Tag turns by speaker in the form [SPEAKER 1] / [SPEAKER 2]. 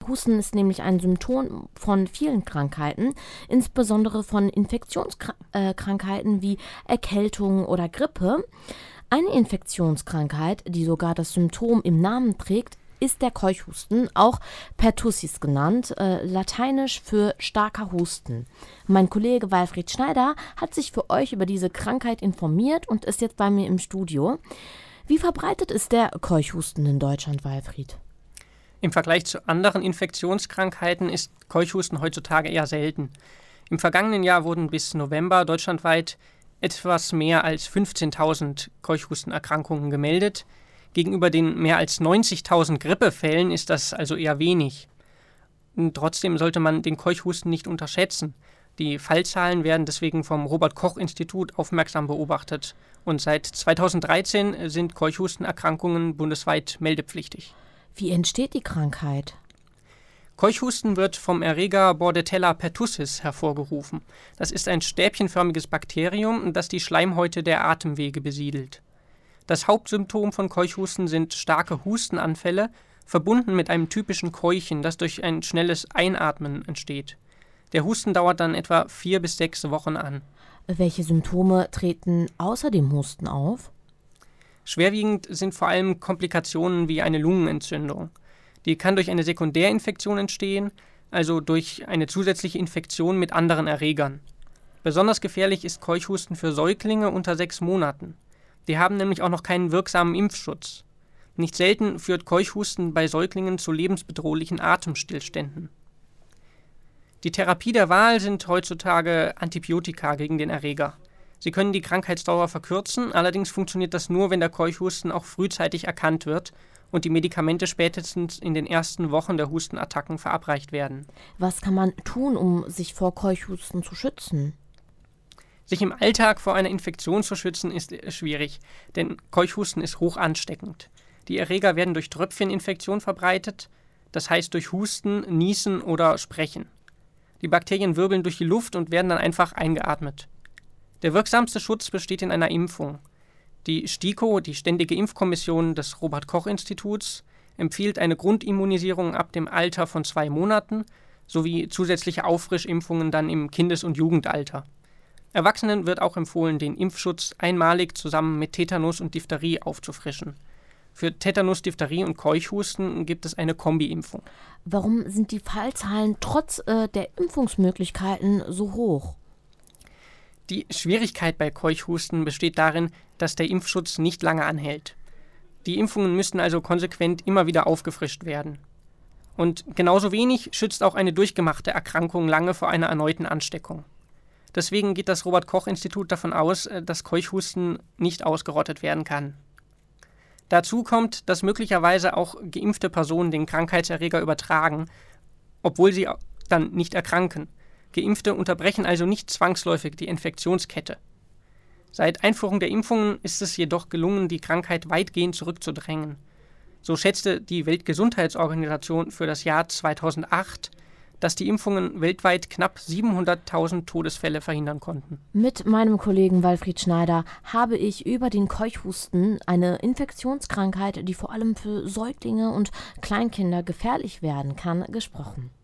[SPEAKER 1] Husten ist nämlich ein Symptom von vielen Krankheiten, insbesondere von Infektionskrankheiten wie Erkältung oder Grippe. Eine Infektionskrankheit, die sogar das Symptom im Namen trägt, ist der Keuchhusten, auch Pertussis genannt, lateinisch für starker Husten. Mein Kollege Walfried Schneider hat sich für euch über diese Krankheit informiert und ist jetzt bei mir im Studio. Wie verbreitet ist der Keuchhusten in Deutschland, Walfried?
[SPEAKER 2] Im Vergleich zu anderen Infektionskrankheiten ist Keuchhusten heutzutage eher selten. Im vergangenen Jahr wurden bis November deutschlandweit etwas mehr als 15.000 Keuchhustenerkrankungen gemeldet. Gegenüber den mehr als 90.000 Grippefällen ist das also eher wenig. Und trotzdem sollte man den Keuchhusten nicht unterschätzen. Die Fallzahlen werden deswegen vom Robert-Koch-Institut aufmerksam beobachtet. Und seit 2013 sind Keuchhustenerkrankungen bundesweit meldepflichtig.
[SPEAKER 1] Wie entsteht die Krankheit?
[SPEAKER 2] Keuchhusten wird vom Erreger Bordetella pertussis hervorgerufen. Das ist ein stäbchenförmiges Bakterium, das die Schleimhäute der Atemwege besiedelt. Das Hauptsymptom von Keuchhusten sind starke Hustenanfälle, verbunden mit einem typischen Keuchen, das durch ein schnelles Einatmen entsteht. Der Husten dauert dann etwa 4 bis 6 Wochen an.
[SPEAKER 1] Welche Symptome treten außer dem Husten auf?
[SPEAKER 2] Schwerwiegend sind vor allem Komplikationen wie eine Lungenentzündung. Die kann durch eine Sekundärinfektion entstehen, also durch eine zusätzliche Infektion mit anderen Erregern. Besonders gefährlich ist Keuchhusten für Säuglinge unter 6 Monaten. Die haben nämlich auch noch keinen wirksamen Impfschutz. Nicht selten führt Keuchhusten bei Säuglingen zu lebensbedrohlichen Atemstillständen. Die Therapie der Wahl sind heutzutage Antibiotika gegen den Erreger. Sie können die Krankheitsdauer verkürzen, allerdings funktioniert das nur, wenn der Keuchhusten auch frühzeitig erkannt wird und die Medikamente spätestens in den ersten Wochen der Hustenattacken verabreicht werden.
[SPEAKER 1] Was kann man tun, um sich vor Keuchhusten zu schützen?
[SPEAKER 2] Sich im Alltag vor einer Infektion zu schützen, ist schwierig, denn Keuchhusten ist hoch ansteckend. Die Erreger werden durch Tröpfcheninfektion verbreitet, das heißt durch Husten, Niesen oder Sprechen. Die Bakterien wirbeln durch die Luft und werden dann einfach eingeatmet. Der wirksamste Schutz besteht in einer Impfung. Die STIKO, die Ständige Impfkommission des Robert-Koch-Instituts, empfiehlt eine Grundimmunisierung ab dem Alter von 2 Monaten sowie zusätzliche Auffrischimpfungen dann im Kindes- und Jugendalter. Erwachsenen wird auch empfohlen, den Impfschutz einmalig zusammen mit Tetanus und Diphtherie aufzufrischen. Für Tetanus, Diphtherie und Keuchhusten gibt es eine Kombi-Impfung.
[SPEAKER 1] Warum sind die Fallzahlen trotz der Impfungsmöglichkeiten so hoch?
[SPEAKER 2] Die Schwierigkeit bei Keuchhusten besteht darin, dass der Impfschutz nicht lange anhält. Die Impfungen müssten also konsequent immer wieder aufgefrischt werden. Und genauso wenig schützt auch eine durchgemachte Erkrankung lange vor einer erneuten Ansteckung. Deswegen geht das Robert-Koch-Institut davon aus, dass Keuchhusten nicht ausgerottet werden kann. Dazu kommt, dass möglicherweise auch geimpfte Personen den Krankheitserreger übertragen, obwohl sie dann nicht erkranken. Geimpfte unterbrechen also nicht zwangsläufig die Infektionskette. Seit Einführung der Impfungen ist es jedoch gelungen, die Krankheit weitgehend zurückzudrängen. So schätzte die Weltgesundheitsorganisation für das Jahr 2008, dass die Impfungen weltweit knapp 700.000 Todesfälle verhindern konnten.
[SPEAKER 1] Mit meinem Kollegen Walfried Schneider habe ich über den Keuchhusten, eine Infektionskrankheit, die vor allem für Säuglinge und Kleinkinder gefährlich werden kann, gesprochen.